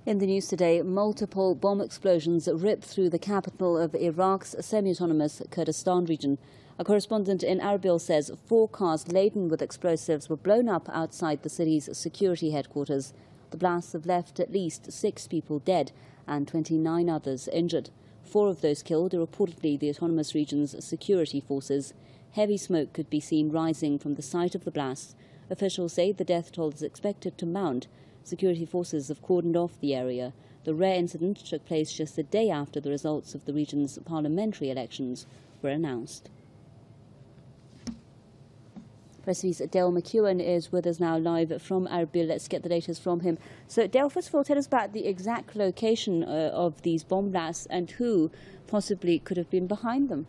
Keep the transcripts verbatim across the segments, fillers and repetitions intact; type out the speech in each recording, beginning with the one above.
In the news today, multiple bomb explosions ripped through the capital of Iraq's semi-autonomous Kurdistan region. A correspondent in Erbil says four cars laden with explosives were blown up outside the city's security headquarters. The blasts have left at least six people dead and twenty-nine others injured. Four of those killed are reportedly the autonomous region's security forces. Heavy smoke could be seen rising from the site of the blasts. Officials say the death toll is expected to mount. Security forces have cordoned off the area. The rare incident took place just a day after the results of the region's parliamentary elections were announced. Press T V's Dale McEwen is with us now live from Erbil. Let's get the latest from him. So, Dale, first of all, tell us about the exact location uh, of these bomb blasts and who possibly could have been behind them.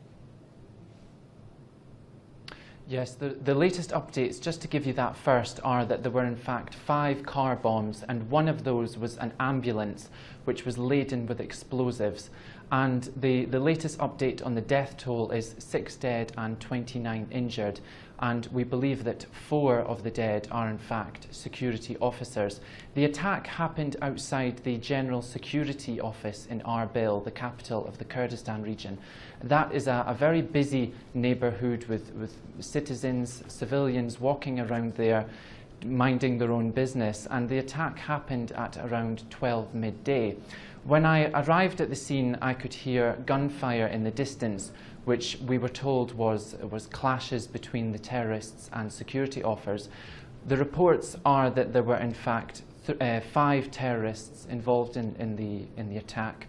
Yes, the, the latest updates, just to give you that first, are that there were in fact five car bombs, and one of those was an ambulance which was laden with explosives. And the, the latest update on the death toll is six dead and twenty-nine injured. And we believe that four of the dead are in fact security officers. The attack happened outside the General Security Office in Erbil, the capital of the Kurdistan region. That is a, a very busy neighbourhood with, with citizens, civilians walking around there, minding their own business, and the attack happened at around twelve midday. When I arrived at the scene, I could hear gunfire in the distance, which we were told was, was clashes between the terrorists and security officers. The reports are that there were in fact th uh, five terrorists involved in, in, the, in the attack,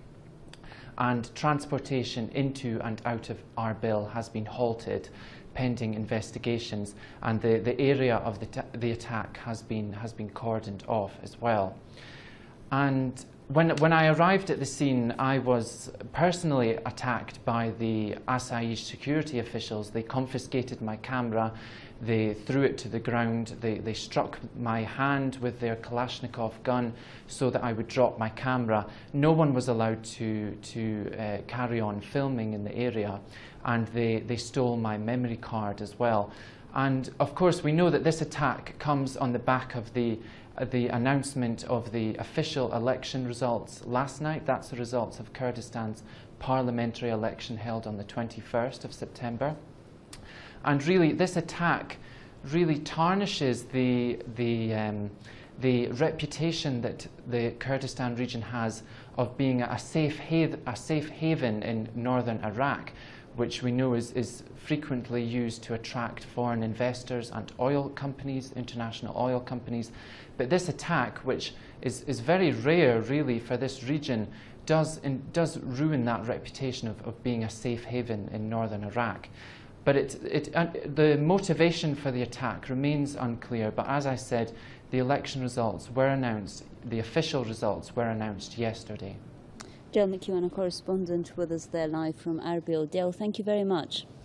and transportation into and out of Erbil has been halted pending investigations, and the, the area of the, the attack has been, has been cordoned off as well. And when, when I arrived at the scene, I was personally attacked by the Asayish security officials. They confiscated my camera, they threw it to the ground, they, they struck my hand with their Kalashnikov gun so that I would drop my camera. No one was allowed to, to uh, carry on filming in the area, and they, they stole my memory card as well. And of course we know that this attack comes on the back of the, uh, the announcement of the official election results last night. That's the results of Kurdistan's parliamentary election held on the twenty-first of September. And really, this attack really tarnishes the, the, um, the reputation that the Kurdistan region has of being a safe, haven, a safe haven in northern Iraq, which we know is, is frequently used to attract foreign investors and oil companies, international oil companies. But this attack, which is, is very rare really for this region, does, in, does ruin that reputation of, of being a safe haven in northern Iraq. But it, it, uh, the motivation for the attack remains unclear. But as I said, the election results were announced, the official results were announced yesterday. Dale McEwen, a correspondent with us there live from Erbil. Dale, thank you very much.